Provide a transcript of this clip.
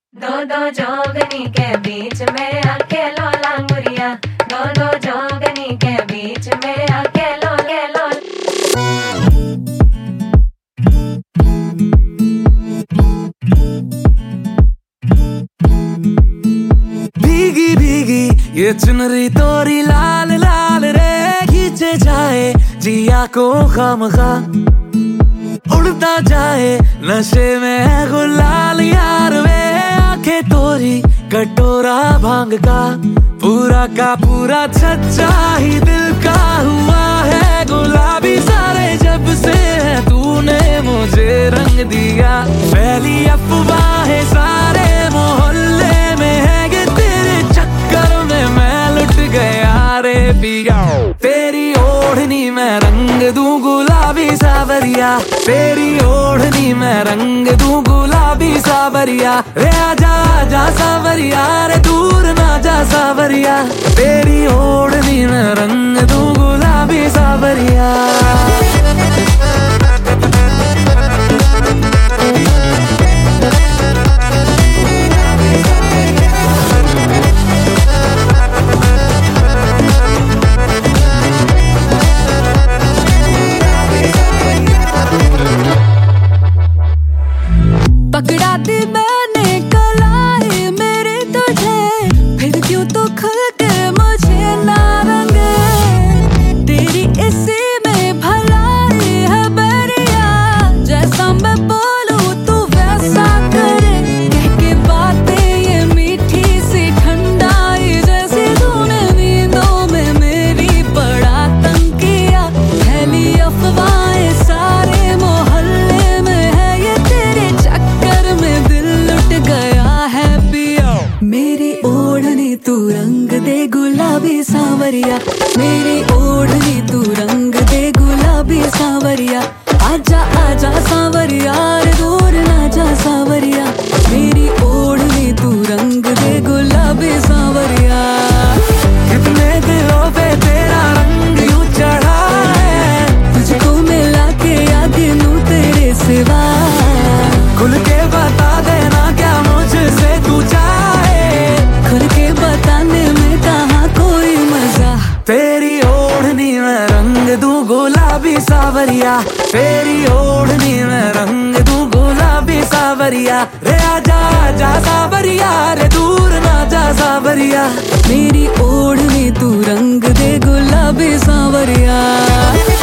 दो दो जोगनी के बीच में अकेलो लांगुरिया, दो दो जोगनी के बीच में अकेलो अकेलो। भीगी भीगी ये चुनरी तोरी लाल लाल रे, खींचे जाए जिया को खामखा, उड़ता जाए नशे में है गुलाल यार वे, आंखें तोरी कटोरा भांग का, पूरा का पूरा सच्चा ही दिल का हुआ है गुलाबी सारे जब से है तूने मुझे रंग दिया, पहली अफवाहें सारे मोहल्ले में है कि तेरे चक्कर में मैं लुट गया रे पिया, तेरी ओढ़नी में रंग दूं गुलाबी सावरिया, तेरी ओढ़नी में रंग दूं गुलाबी सावरिया, रे आजा आजा सावरिया रे दूर ना जा सावरिया, तेरी ओढ़नी में रंग दूं गुलाबी सावरिया। पकड़ा दी मैंने कलाई मेरी तुझे, फिर क्यों तो खुल के मुझे ना रंगे, तेरी इसी में भलाई है बैरिया, जैसा मैं बोलूं तू वैसा करे, कह के बातें ये मीठी सी ठंडाई, जैसे तूने नींदों में मेरी बड़ा तंग किया, फैली अफवाहें सारे मोहल्ले में है ये तेरे चक्कर में दिल लुट गया है पिया, मेरी ओढ़नी तू रंग दे गुलाबी सांवरिया, मेरी ओढ़नी तू रंग दे गुलाबी सांवरिया, आजा आजा सांवरिया रे दूर ना जा सांवरिया, मेरी ओढ़नी तू रंग दे गुलाबी सांवरिया। कितने दिलों पे तेरा रंग यूं चढ़ा है, तुझको मिला के याद नू तेरे सिवा, खुल के बता देना क्या मुझसे तू चाहे, खुल के बताने में कहाँ कोई मजा, तेरी ओढ़नी में रंग दूं गुलाबी सावरिया, तेरी ओढ़नी में रंग दूं गुलाबी सावरिया, रे आजा आजा सावरिया रे दूर ना जा सावरिया, मेरी ओढ़नी तू रंग दे गुलाबी सांवरिया।